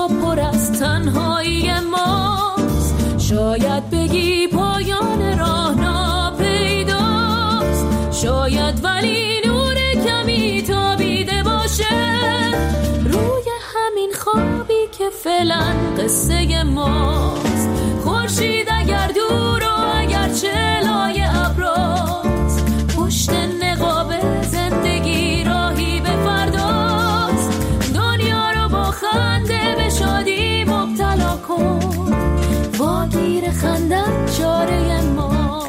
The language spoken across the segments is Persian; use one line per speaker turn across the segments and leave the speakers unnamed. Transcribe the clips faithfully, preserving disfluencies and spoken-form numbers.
ها پر از تنهایی ماست. شاید بگی پایان راه ناپیداست، شاید ولی نور کمی تابیده باشه روی همین خوابی که فعلا قصه ماست. خورشید اگر دور و اگر چه لای ابراست، پشت نقاب زندگی راهی به فرداست. دنیا رو با خنده به شادی مبتلا کن، واگیر خندت چاره ما.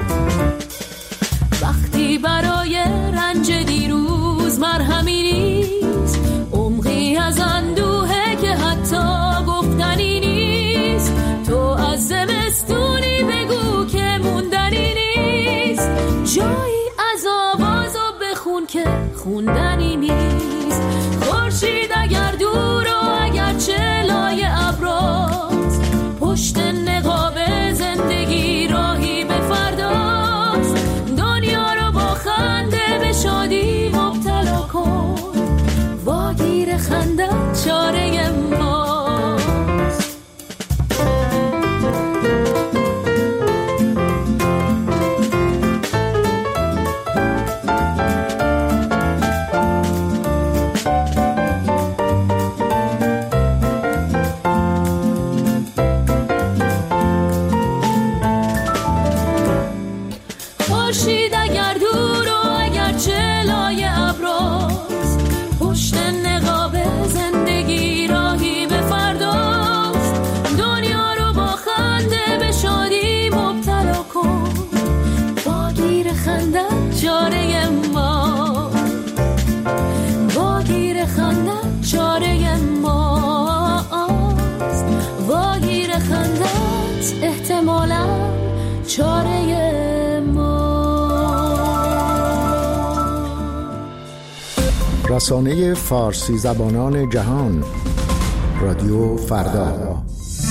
وقتی برای رنج دیروز مرهمی نیست، عمقی از اندوهه که حتی گفتنی نیست. تو از زمستونی بگو که موندنی نیست، جایی از آواز و بخون که خوندنی نیست. خورشید اگر دور و اگر چه لای ابراست، پشت نقاب زندگی راهی به فرداست. دنیا رو با خنده به شادی مبتلا کن، واگیر خندت چاره ماست. خورشید اگر دور و اگر چه لای ابراست، پشت نقاب زندگی راهی به فرداست. دنیا رو با خنده به شادی مبتلا کن، واگیر خندت چاره ما، واگیر خندت چاره ماست. واگیر خندت احتمالاً چاره
رسانه فارسی زبانان جهان، رادیو فردا.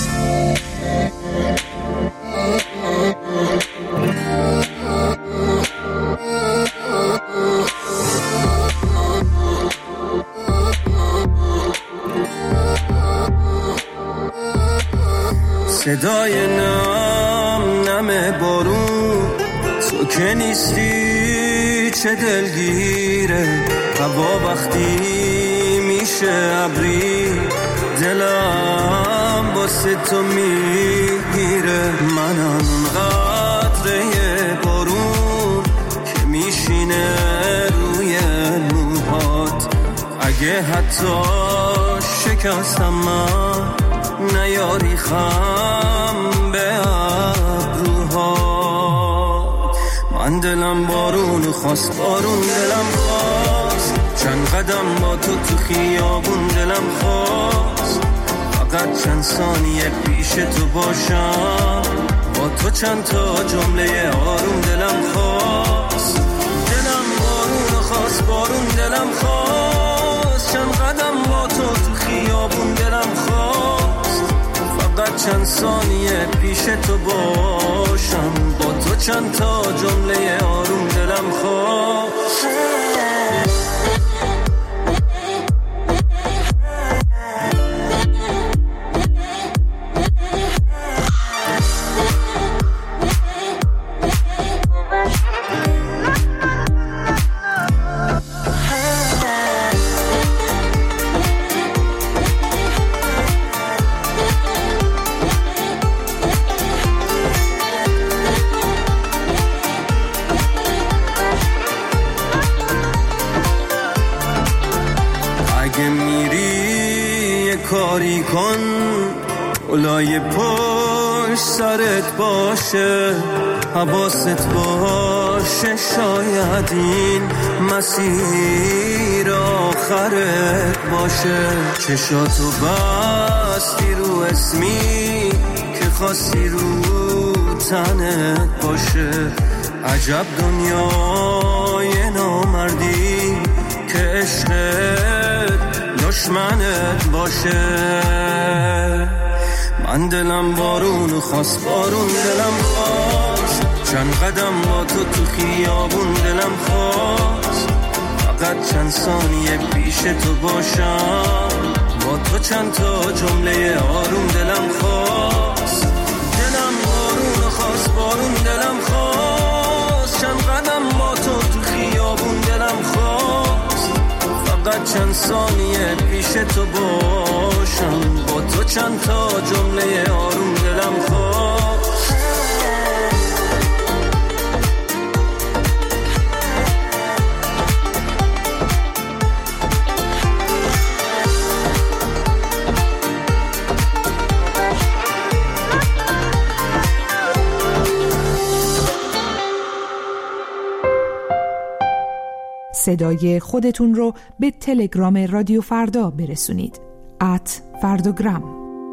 صدای نم نم بارون، تو که نیستی چه دلگیره. هوا وقتی میشه ابری، دلم واسه تو میگیره. منم قطره بارون که میشینه روی موهات. اگه حتی شکستم من، نیاری خم به ابروهات. من دلم بارون خواست، بارون دلم خواست. چند قدم با تو تو خیابون دلم خواست. فقط چند ثانیه پیش تو باشم، با تو چند تا جمله آروم دلم خواست. دلم بارون خواست، بارون دلم خواست. چند قدم با تو تو خیابون دلم خواست. فقط چند ثانیه پیش تو باشم، با تو چند تا جمله آروم دلم خواست. کاری کن اولای پشت سرت باشه، حواست باشه. شاید این مسیر آخرت باشه. چشاتو بستی رو اسمی که خواستی رو تنت باشه. عجب دنیای نامردی که عشقت دشمنت باشه. من دلم بارون خواست، بارون دلم خواست. چند قدم با تو تو خیابون دلم خواست. فقط چند ثانیه پیش تو باشم، با تو چند تا جمله آروم دلم خواست، دلم بارون خواست، بارون دلم خواست، چند قدم با تو تو خیابون دلم خواست، فقط چند ثانیه پیش تو باشم، با تو چند تا جمله آروم دلم خواست.
صدای خودتون رو به تلگرام رادیو فردا برسونید. ات فردوگرام.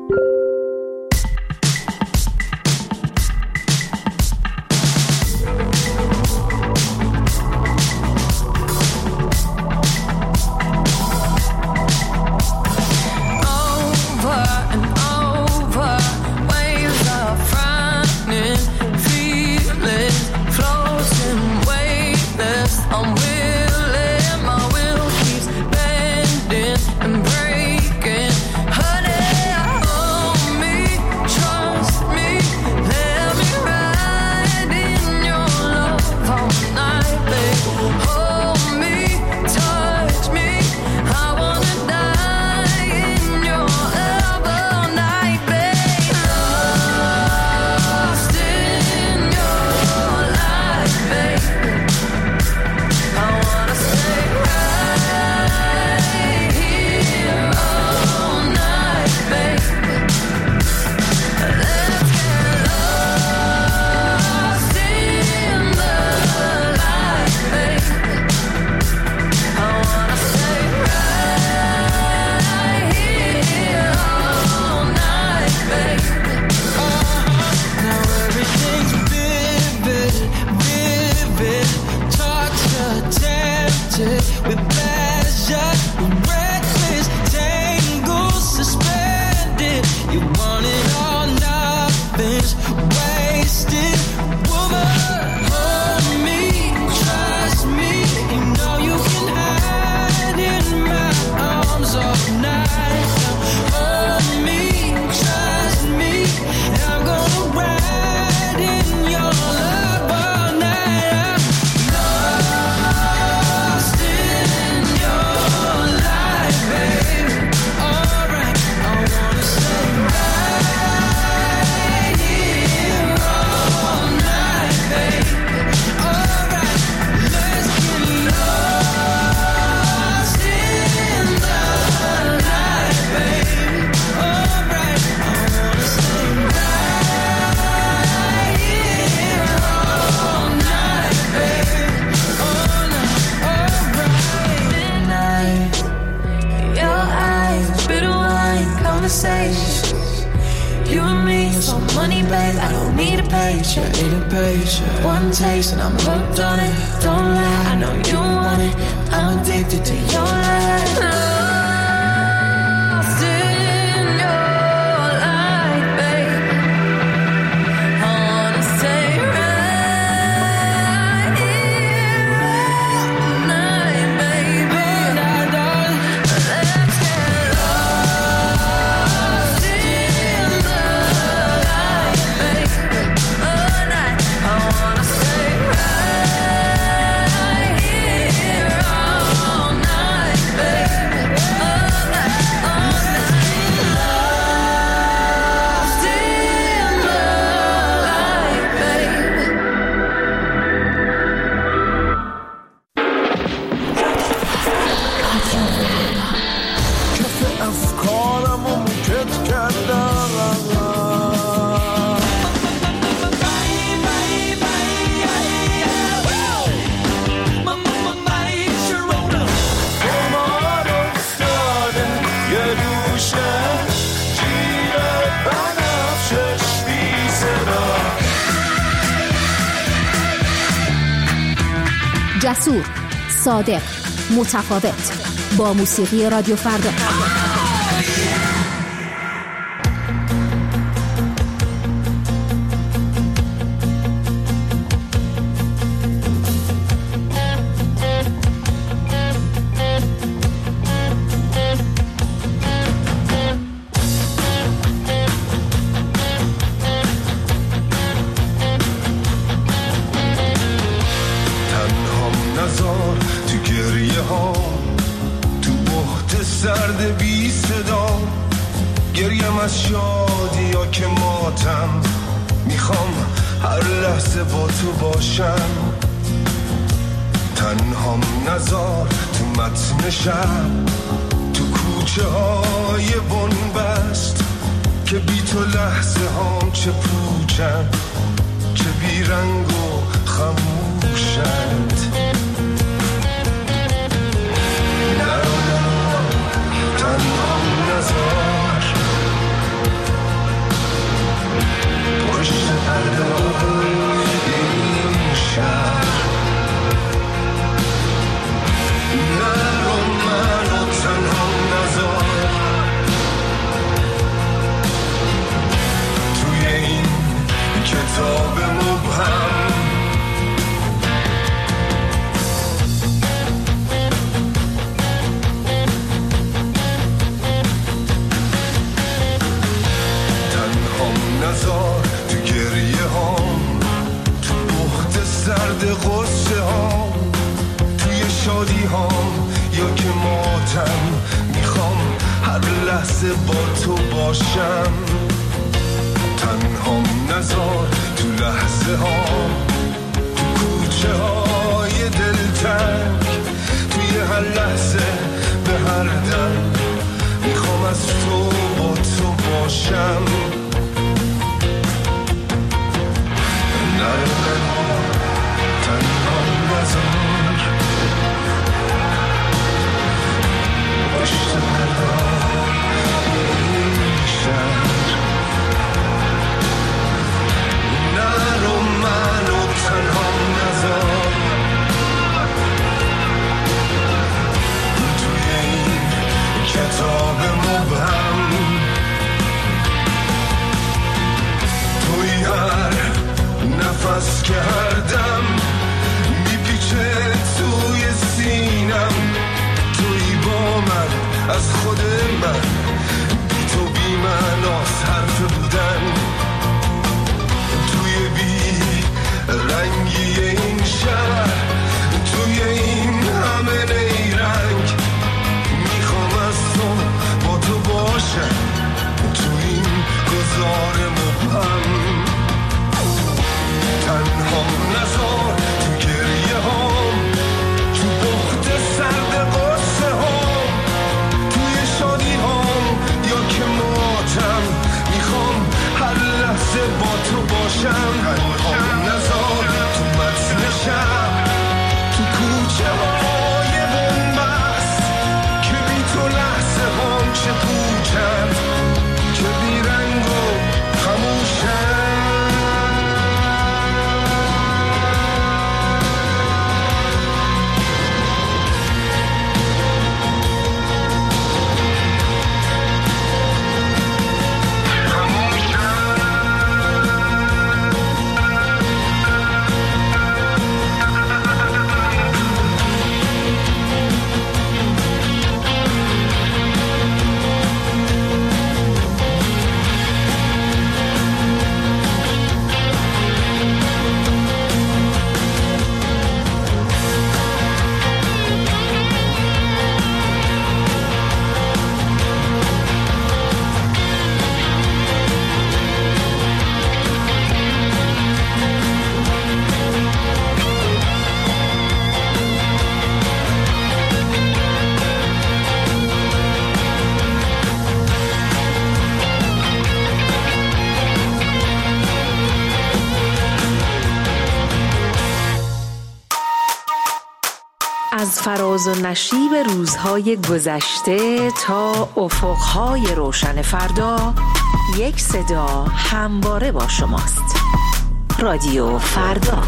You and me, so money, babe, I don't need a paycheck. Need a paycheck. One taste and I'm hooked on it. Don't lie, I know you want it. I'm addicted to your light. Lost in your light, babe. I wanna stay right here all night, baby. All night, darling. Let's get lost in the light, babe. All night, I wanna stay right here all night, baby. All night, all night. Lost in the light, baby.
کف افکارمو موکت کردم قمار افتاده یه دوشه جیب بنفشش بی صدا
جسور، صادق، متفاوت، با موسیقی رادیو فردا.
میگیرم از شادی یا که ماتم، میخوام هر لحظه با تو باشم. تنهام نزار تو متن شب، تو کوچه های بنبست، که بی تو لحظه هام چه پوچن، چه بیرنگ و خموشند. نرو نرو تنهام نزار، پشت پرده این شهر. نرو منو تنهام نزار، توی این کتاب مبهم. نزار تو گریه هام، تو بخت سرد غصه هام، توی شادی هام یا که ماتم، میخوام هر لحظه با تو باشم. تنهام نزار تو لحظه هام، تو کوچه های دلتنگ، توی هر لحظه به هر دم، میخوام از تو با تو باشم. نرو نرو تنهام نزار، پشت پرده این شهر. نرو منو تنهام نزار، توی این کتاب مبهم. توی هر نفس که هر دم میپیچه توی سینم، توی با من از خود من، بی تو بی من از حرف بودن. توی بی رنگی این شهر، توی این همه نیرنگ، میخوام از تو با تو باشم، توی این گذار مبهم. تنهام نزار تو گریه هام، تو بخت سرد غصه هام، توی شادی هام یا که ماتم، میخوام هر لحظه با تو باشم. تنهام نزار تو متن شب، تو کوچه های بنبست، که بی تو لحظه هام چه پوچند، چه بیرنگ و خموشند.
از فراز و نشیب روزهای گذشته تا افقهای روشن فردا، یک صدا همواره با شماست. رادیو فردا.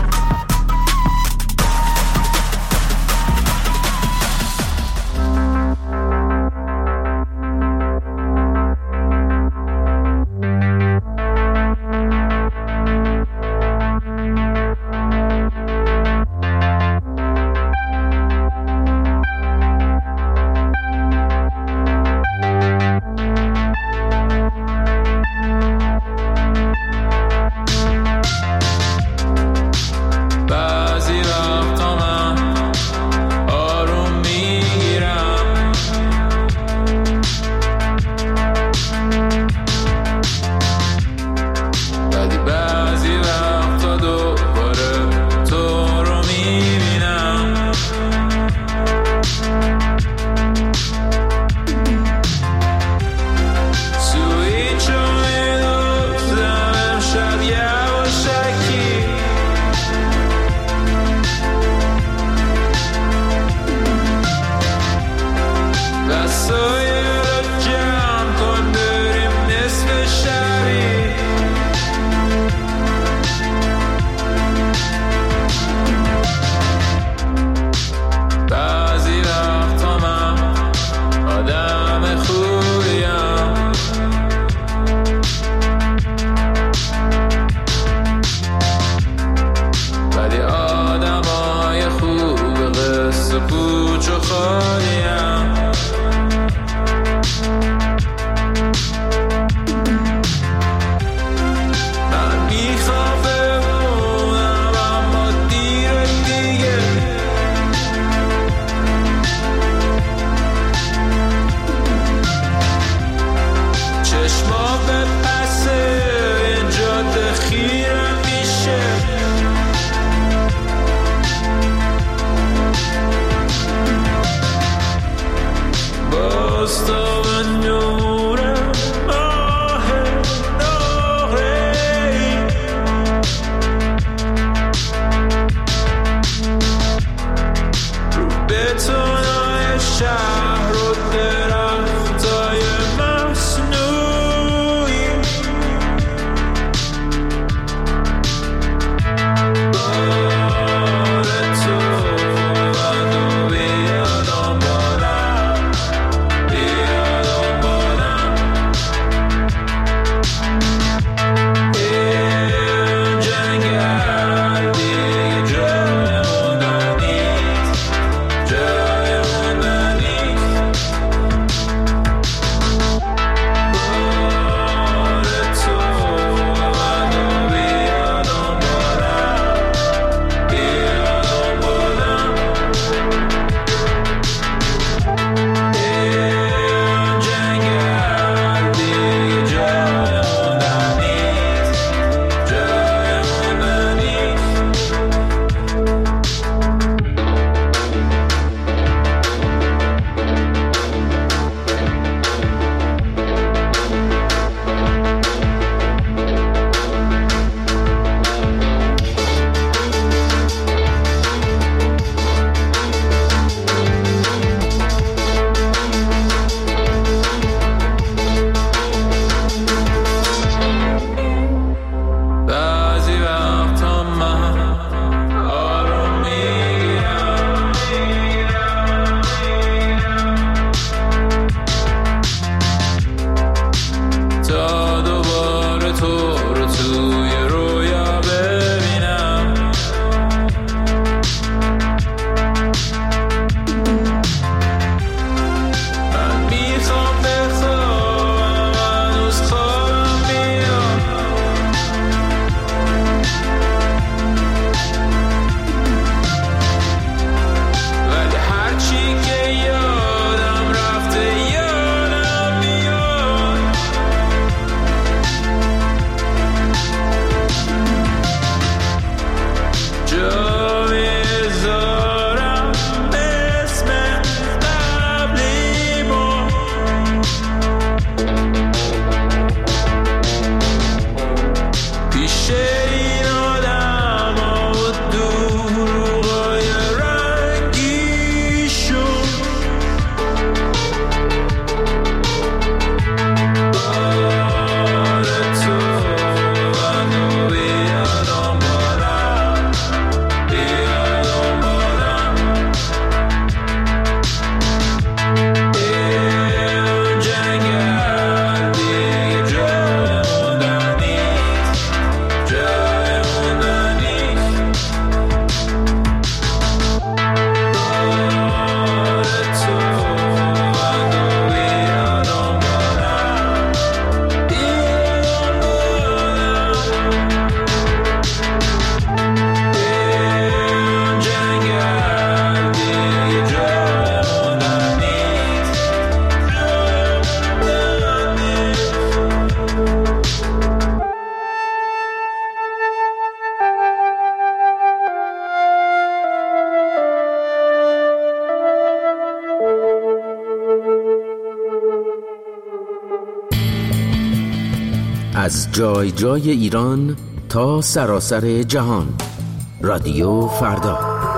از جای جای ایران تا سراسر جهان. رادیو فردا.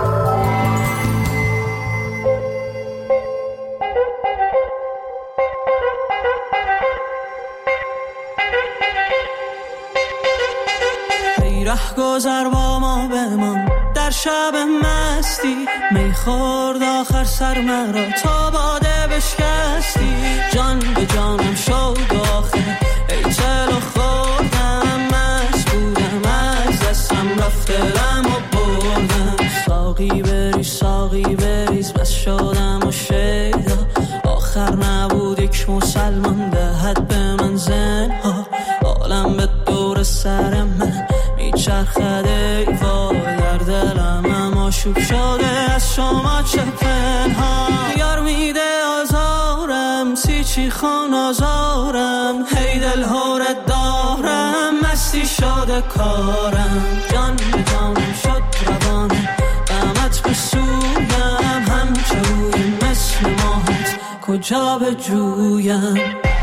ای ره گذر با ما بمان در شب مستی، می خورد آخر سر مرا تا باده بشکستی. جان به جانم شد آخر ای چلو خوردم، مست بودم از دستم رفت دلم و بردم. ساقی بریز ساقی بریز بس شدم و شیدا، آخر نبود یک مسلمان دهد به من زنها. عالم به دور سر من میچرخد ای وای، در دلم اما شوب شده از شما چه پنهان. یار میده آزارم سی چی خان آزارم، هی دل هورت دارم مستی شده کارم. جان به جانم شد روانه غمت به سویم، همچه روی مثل ماهت کجا به جویم.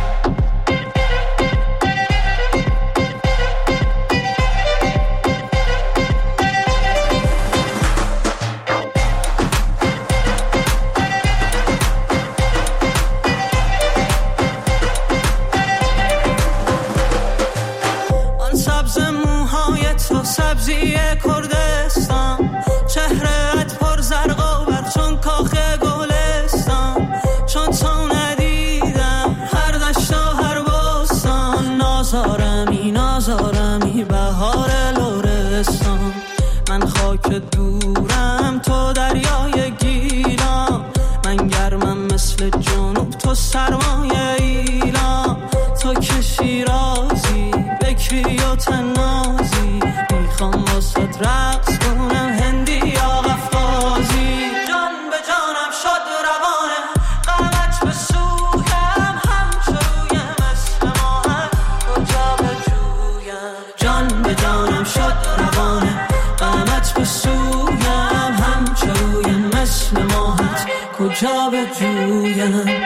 سبزی کردستان، چهرهت پر زرق و برق چون کاخ گلستان. چون تو ندیدم هر دشت و هر بستان، نازارمی نازارمی بهار لرستان. من خاک دورم تو دریای گیلان، من گرمم مثل جنوب تو سرمایه ایلان. تو که شیرازی بکری و تنازی، میخوام واسد رقص کنم هندی یا قفقازی. جان به جانم شد روانه غمت به سویم، همچو روی مثل ماهت کجا به جویم. جان به جانم شد روانه غمت به سویم، همچو روی مثل ماهت کجا به جویم.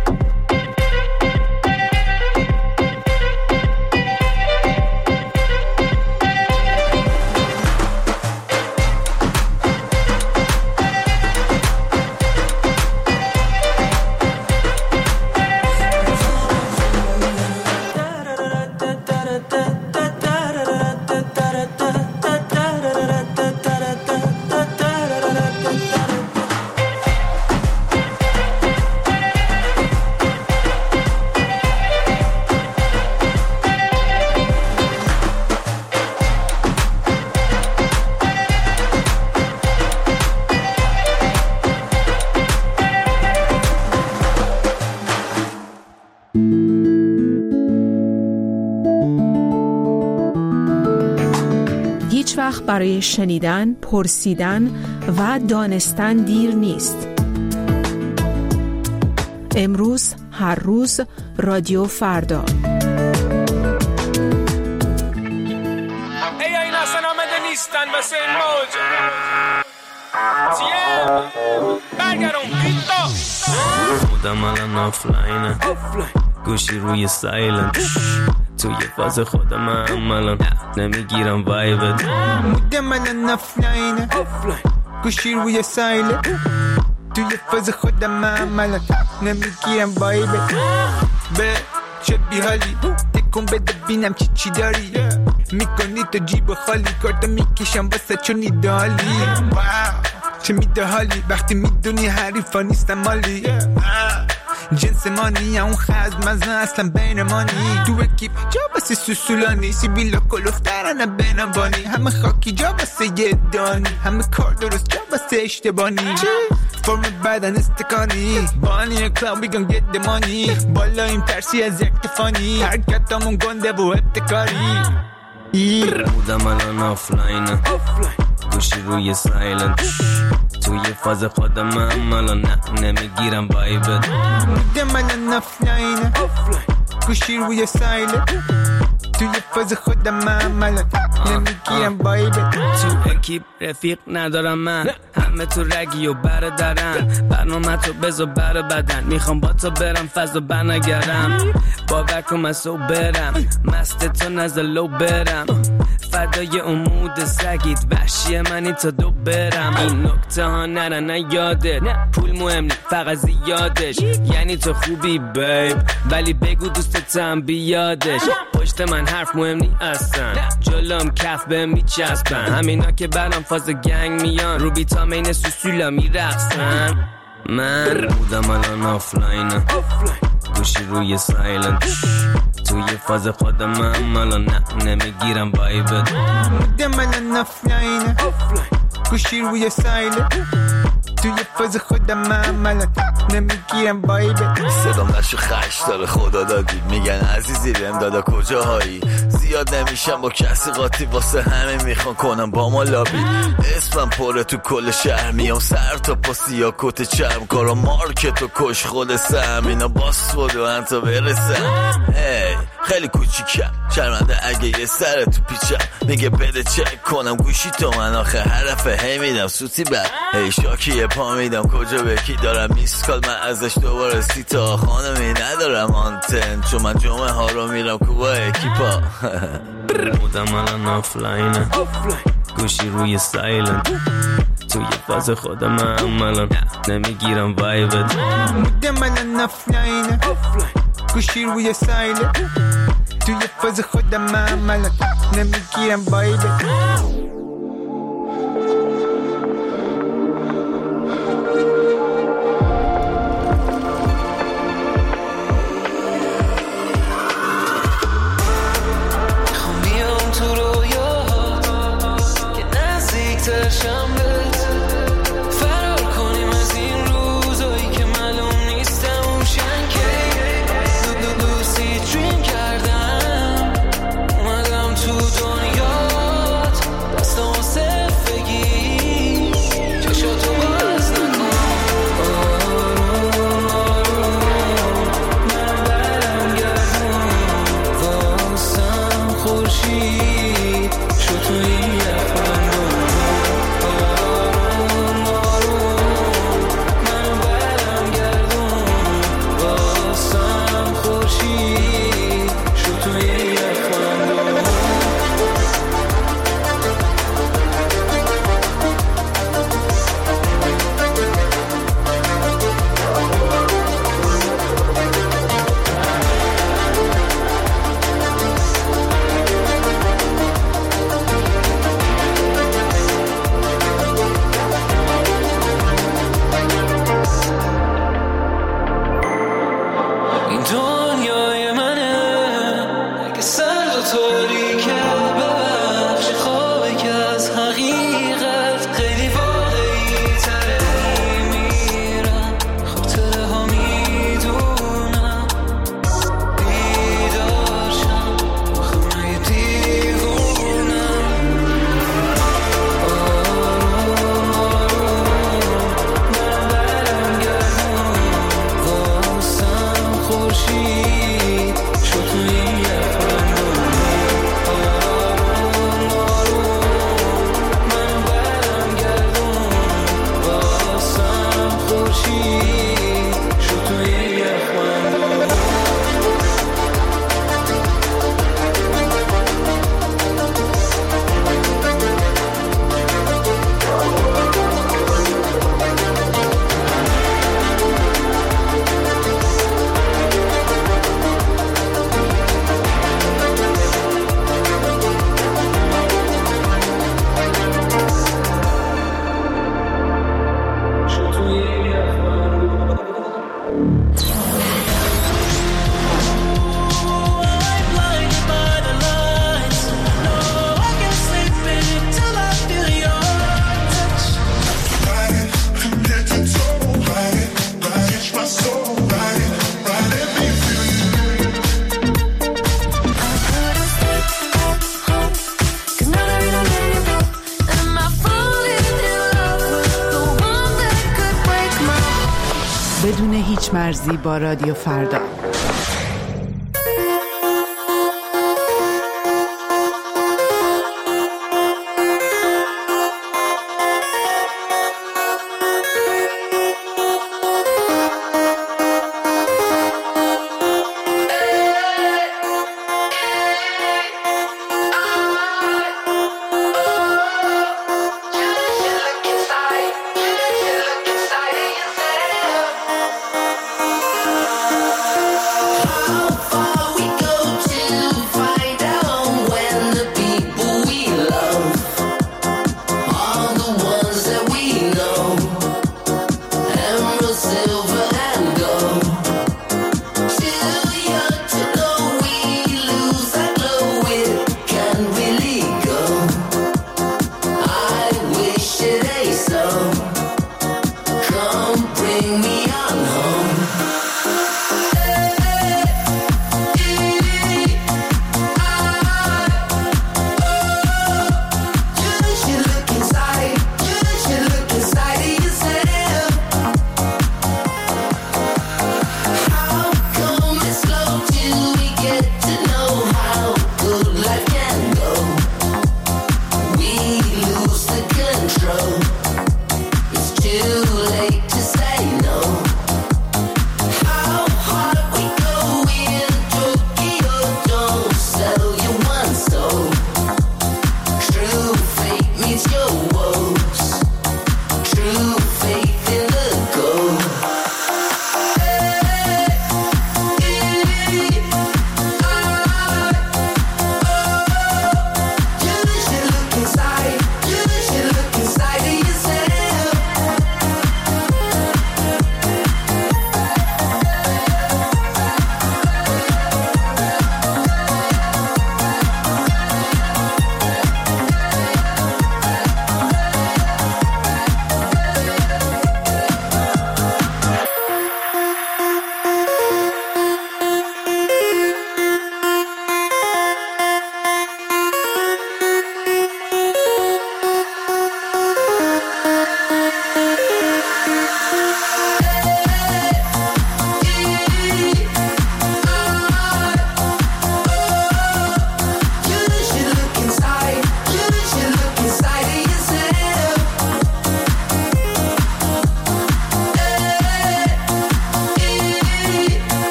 وقت برای شنیدن، پرسیدن و دانستن دیر نیست. امروز، هر روز، رادیو فردا.
ای اینا سنامده نیستن واسه این موج تیم برگرون بیتا
خودم الان آفلاینه، گوشی روی سایلنت، توی فاز خودم هم الان نمیگیرم وایبت.
بودم الان آفلاینه، گوشی روی سایلنت، توی فاز خودم هم الان نمیگیرم وایبت. به چه بیحالی تکون بده بینم چی چی داری، میکنی تو جیب خالی، کارتا میکشم واسه چون ایدالی. چه میده حالی وقتی میدونی حریفا نیستم مالی. جنس مانی اون خزم مزن اصلا بین مانی، تو اکیب جا بسی سوسولانی، سیبیلا کلوفترانه بینبانی، همه خاکی جا بسه یه دانی، همه کار درست جا بسه اشتبانی. فرم بدن استکانی بانی کلاو بیگم گت دمانی، بالا این ترسی از یک تفانی، حرکتامون گنده و ابتکاری.
بودم الان آفلاینه، گوشی روی سایلنت، توی فاز خودم هم الان نه نمیگیرم وایبت.
بودم الان آفلاینه، گوشی روی سایلنت، توی فاز خودم من الان نمیگیرم وایب.
تو اکیپ رفیق ندارم من، همه تو رگی و برادرن. برنامه تو بذار بر بدن، میخوام با تو برم فضا بنگرم. باور کن من سو برم، مست تو نزلو برم. فدای امود سگید وحشی منی تا دو برم. این نکته ها نره نه یادت، پول مهم نی فقط زیادش. یعنی تو خوبی بیب ولی بگو دوستتم بیادش. پشت من حرف مهم نی اصلا، جلوم کف بهم میچسبن. همینا که برام فاز گنگ میان، رو بیتامین سوسولا میرقصن. من بودم الان آفلاینه، گوشی روی سایلنت. توی فاز خودم من الان نه نمیگیرم وایبت.
بودم الان آفلاینه، گوشی روی سایلنت. توی فاز خودم من الان نمیگیرم وایبت.
صدام نشو خش داره خدا دادی، میگن عزیزی بهم دادا کجاهایی. زیاد نمیشم با کسی قاطی، واسه همه میخوان کنم با ما لابی. اسمم پره تو کل شهر، میام سر تا پا سیا کت چرم. کارا مارکت و کش خود سم، اینا باس بود و انتا برسم. هی خیلی کوچیکم شرمنده اگه یه سر تو پیچم. میگه بده چک کنم گوشی تو من، آخه حرفه هی میدم سوتی بر. هی شاکی یه پا میدم کجا بکی دارم میسکال. من ازش دوباره سی تا خانمی ندارم آنتن، چون من جمعه ها رو میرم کوبا اکیپا.
بودم الان آفلاینه، گوشی روی سایلنت. توی فاز خودم من الان نمیگیرم وایبت.
بودم الان آفلاینه، گوشی روی سایلنت. توی فاز خودم من الان نمیگیرم وایبت.
بدون هیچ مرزی با رادیو فردا.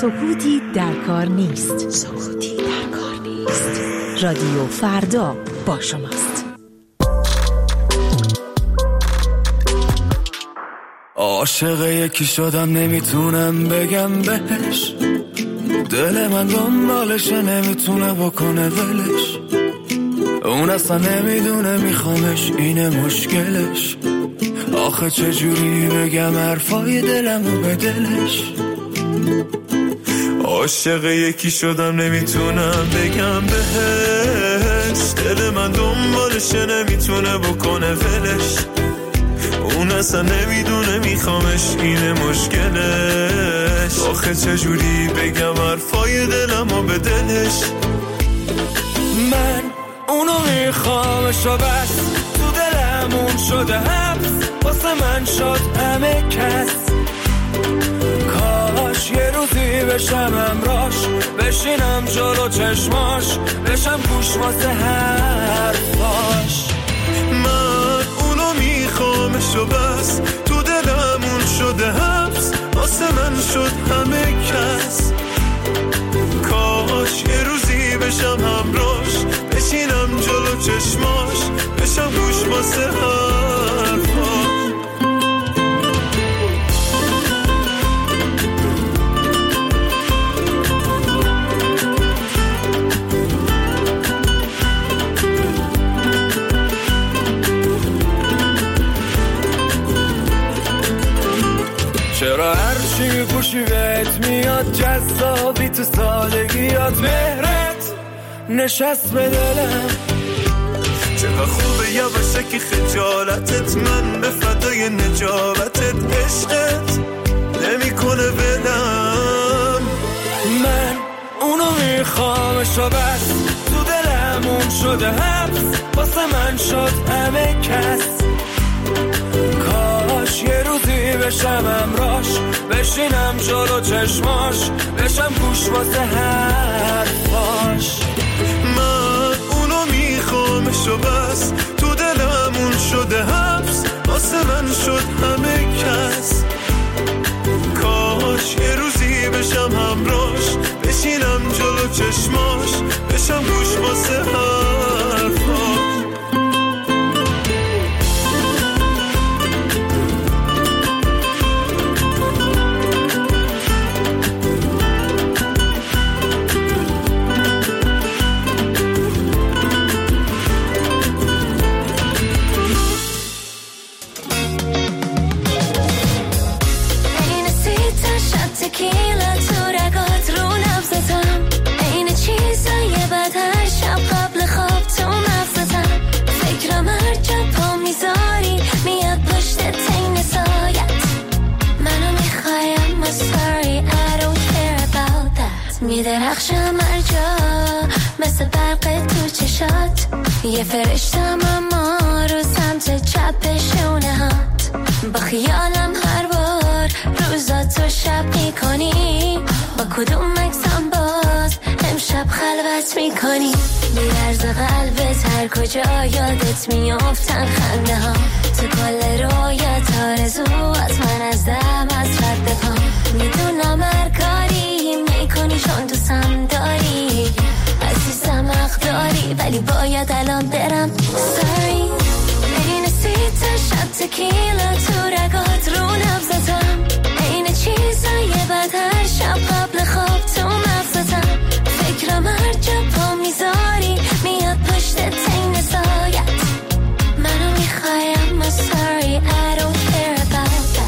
سکوتی در کار نیست. سکوتی در کار نیست. رادیو فردا با شماست.
عاشق یکی شدم نمیتونم بگم بهش، دل من دنبالشه نمیتونه بکنه ولش، اون اصلا نمیدونه میخوامش اینه مشکلش، آخه چجوری بگم حرفای دلمو به دلش. عاشق یکی شدم نمیتونم بگم بهش، دل من دنبالشه نمیتونه بکنه ولش، اون اصلا نمیدونه میخوامش اینه مشکلش، آخه چجوری بگم حرفای دلمو به دلش. من اونو میخوامش و بس، تو دلمون شده حبس، واسه من شد همه کس، کاش یه روزی بشم همراش، بشینم جلو چشماش، بشم گوش واسه حرفاش. من اونو میخوامش و بس، تو دلمون شده حبس، واسه من شد همه کس، کاش یه روزی بشم همراش، بشینم جلو چشماش، بشم گوش واسه حرفاش. چرا هرچی پوشی بهت میاد جذابی، تو سادگیات مهرت نشست به دلم، چقدر خوبه یواشه که خجالتت من به فدای نجابتت، عشقت نمی کنه بلم. من اونو میخوامش و بس، تو دلمون شده حبس، واسه من شد همه کس، کاش یه روزی بشم همراش، بشینم جلو چشماش، بشم گوش واسه حرفاش. من اونو میخوامش و بس، تو دلمون شده حبس، واسه من شد همه کس، کاش یه روزی بشم همراش، بشینم جلو چشماش، بشم گوش واسه حرفاش.
میدرخشم هر جا مثل برق تو چشات، یه فرشتم اما رو سمت چپ شونهات، با خیالم هر بار روزاتو شب میکنی، با کدوم مکسم باز امشب خلوت میکنی، میرز قلبت هر کجا یادت میافتن خنده ها، تو کل رویت آرزوات من از دم از رد پا، میدونم هر کاری میکنی چون دوستم داری، عزیزم حق داری، ولی باید الان برم. Sorry این سیت شب تکیلا تو رگات رو نبزتم، این چیزای بد هر شب قبل خواب تو مغزتم، فکرم هر جا پا میذاری میاد پشت تین سایت، منو میخوایم ما sorry I don't care about that.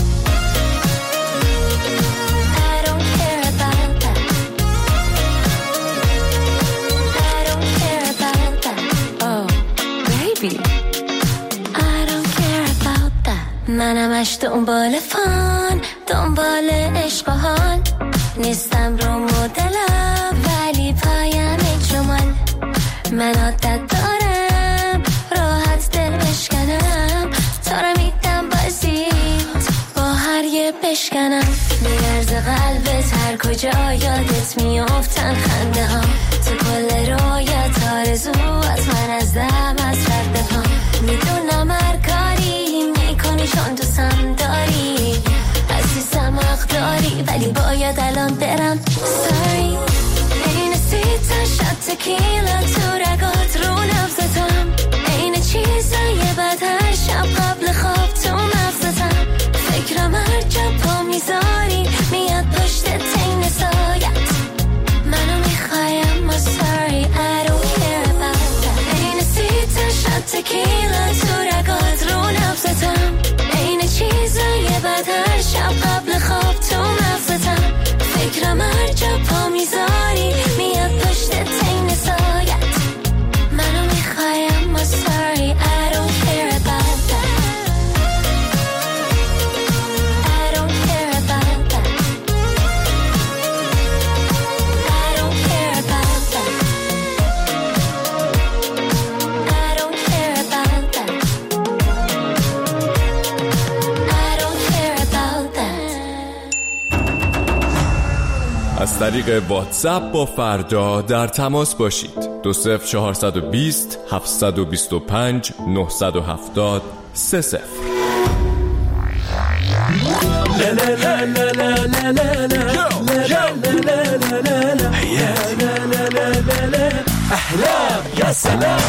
منمش دنبال فان، دنبال عشق و حال، نیستم رو مدلم ولی پایم جمال، من عادت دارم راحت دل بشکنم، تا رو میدم بازیت با هر یه بشکنم، میرز قلبت هر کجا یادت میافتن خنده ها، تو کل رویت آرزو از من از دم از رد پا، میدونم هر کاری میکنی چون دوستم داری، عزیزم حق داری، ولی باید باید الان برم. Sorry این سیتا شد تکیلا تو رگات رو نبزتم، این چیزای بد هر شب قبل خواب تو مغزتم. فکرم هر جا پا میذاری میاد پشت تین سایت، منو میخوایم ما sorry I don't care about that. این سیتا شد تکیلا تو رگات رو نبزتم، این چیزای بد هر شب قبل خواب تو مغزتم. فکرم هر جا پا میذاری میاد پشت تین سایت، منو میخوایم ما sorry I don't care about that. I don't care about that. I don't care about that. I don't care about that. I don't care about that.
از طریق واتساپ با فردا در تماس باشید. دو صفر چهارصد و بیست هفتصد و بیست و پنج نهصد و هفتاد سه صفر.
احلام یا سلام.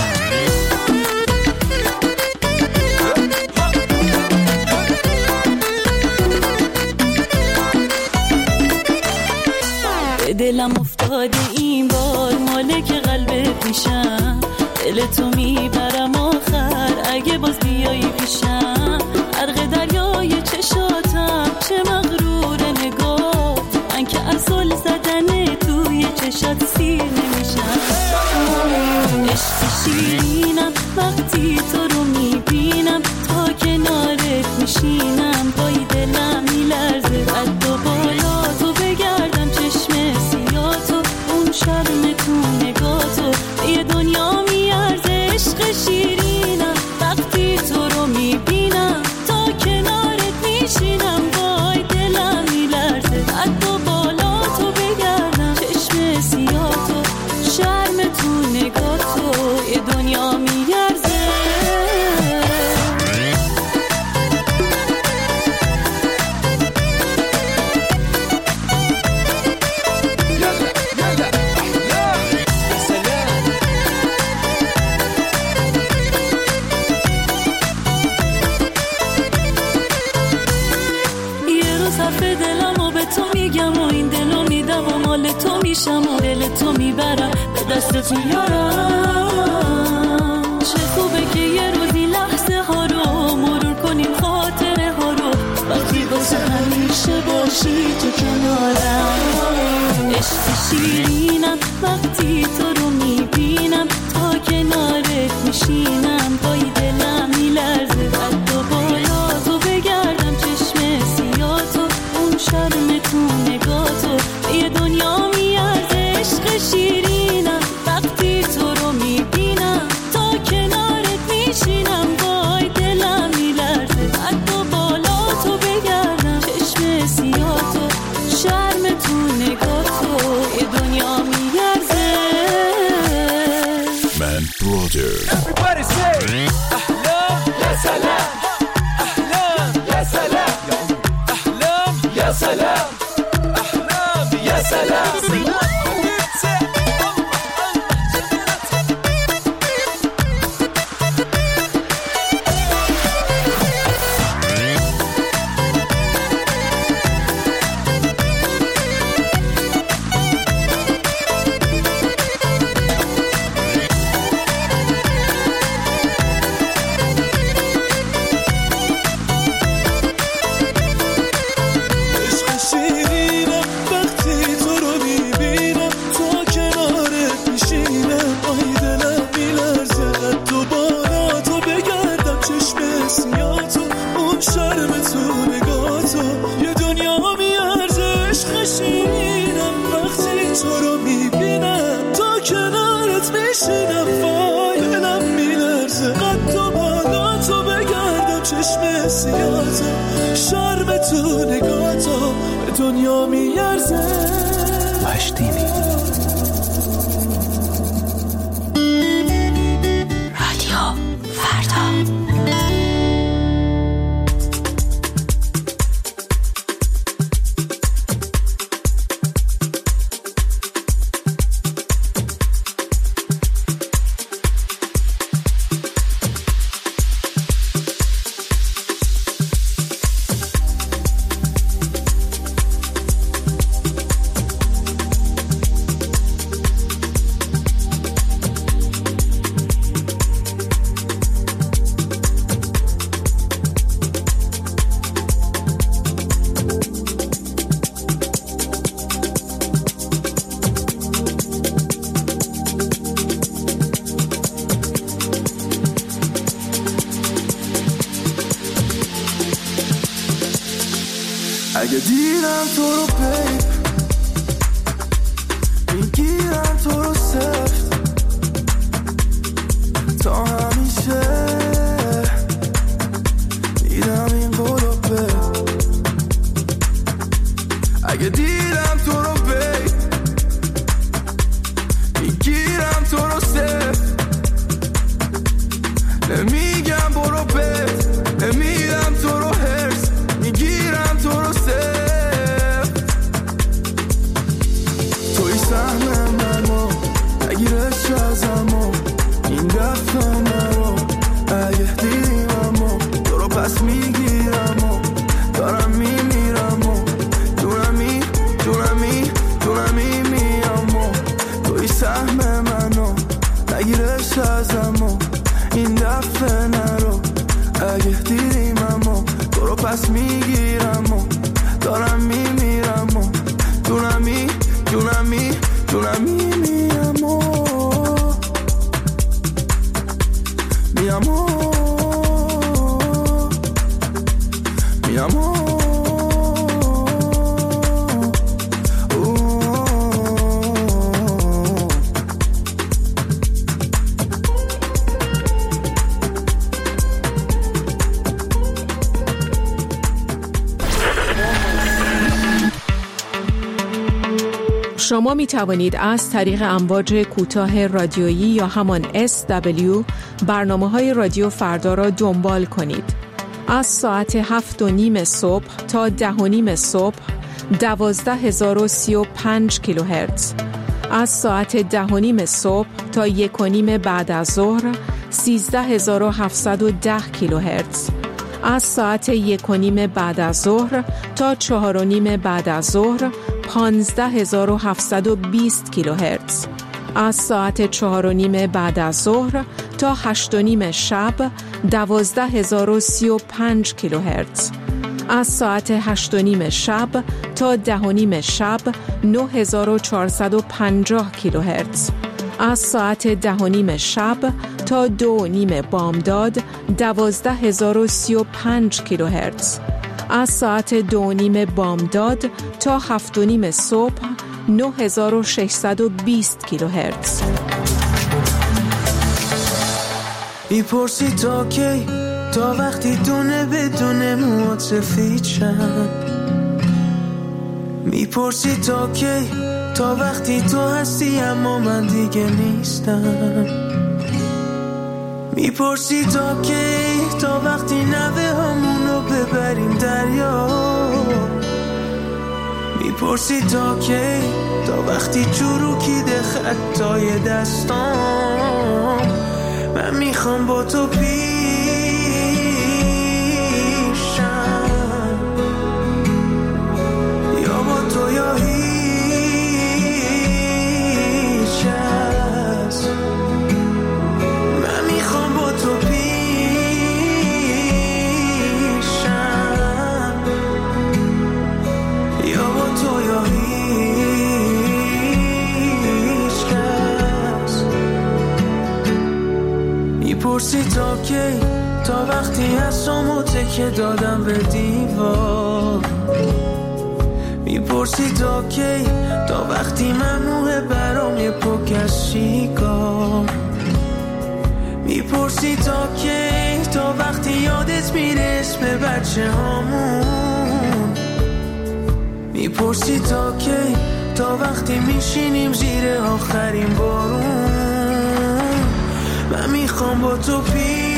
دلم افتاده این بار مالک قلب پیشم، دل تو میبرم آخر اگه باز بیایی پیشم. غرق دریای چشاتم چه مغرور نگاه، من که از زل زدن توی چشات سیر نمیشم. عشق شیرینم وقتی تو رو میبینم، تا کنارت میشینم پای دلم میلرزه. قد و بالا تو بگردم چشم سیاتو، اون شرم تو نگاتو یه دنیا میارزه. عشق شیرینم وقتی تو رو میبینم، تا کنارت میشینم وای دلم میلرزه. قد و بالا تو بگردم چشم سیاتو، شرم تو نگاتو یه دنیا میارزه. میشم و دل تو میبرم به دست میارم. چه خوبه که یه روزی لحظه ها رو مرور کنیم، خاطره ها رو وقتی واسه همیشه باشی تو کنارم. عشق شیرینم وقتی تو رو میبینم، تا کنارت میشینم پای دلم میلرزه. قد و بالا تو بگردم چشم سیاتو، اون شرم تو نگاتو یه دنیا میارزه. عشق شیرینم وقتی تو رو میبینم، تا کنارت میشینم وای دلم میلرزه. قد و بالا تو بگردم چشم سیاتو، شرم تو نگاتو یه دنیا میارزه.
من برادر
Everybody say احلام یا سلام. احلام یا سلام. احلام یا سلام. احلام یا سلام.
شرم تو نگاتو به دنیا میارزه.
مشتینی
رادیو فردا.
اگه دیدم تو رو بیب میگیرم تو رو سفت تا همیشه دیدم این قولو بیب اگه دیدم تو رو بیب میگیرم تو رو سفت نمیگم برو بیب نمیدم تو رو هرس میگیرم تو رو سفت توی سهم منو نگیرش ازمو این دفعه نرو اگه دیدیم امو تو رو پس میگیرم و دارم میمیرم و دونمی دونمی دونمی میام و توی سهم منو نگیرش ازمو این دفعه نرو اگه دیدیم امو تو رو پس میگیرم و دارم میمیرم و دونمی دونمی دونمی میام و میام و میام و
شما می توانید از طریق امواج کوتاه رادیویی یا همان اس دبلیو برنامه‌های رادیو فردا را دنبال کنید. از ساعت هفت و نیم صبح تا ده و نیم صبح دوازده هزار و سی و پنج کیلوهرتز، از ساعت ده و نیم صبح تا یک و نیم بعد از ظهر سیزده هزار و هفتصد و ده کیلوهرتز، از ساعت یک و نیم بعد از ظهر تا چهار و نیم بعد از ظهر پانزده هزار و هفتصد و بیست کیلوهرتز، از ساعت چهار و نیم بعد از ظهر تا هشت و نیم شب دوازده هزار و سی و پنج کیلوهرتز، از ساعت هشت و نیم شب تا ده و نیم شب نه هزار و چهارصد و پنجاه کیلوهرتز، از ساعت ده و نیم شب تا دو و نیم بامداد دوازده هزار و سی و پنج کیلوهرتز، از ساعت دو و نیم بامداد تا هفت و نیم صبح نه هزار و ششصد و بیست کیلوهرتز.
میپرسی تا کی، تا وقتی دونه بدونه موات سفید شن. میپرسی تا کی، تا وقتی تو هستی اما من دیگه نیستم. میپرسی تا کی، تا وقتی نوه همونو ببریم دریا. میپرسی تا کی، تا وقتی چروکیده خطای دستام. من میخوام با تو پیشم یا با تو یا هیچ کس. من میخوام با تو پیشم یا با تو یا هیچ کس. میپرسی تا کی، تا وقتی هستم تکه دادم به دیوار. میپرسی تا کی، تا وقتی ممنوعه برام یه پک از شیکار. میپرسی تا کی، تا وقتی یادت میره اسم بچه هامون. میپرسی تا کی، تا وقتی میشینیم زیر آخرین بارون. من میخوام با تو پی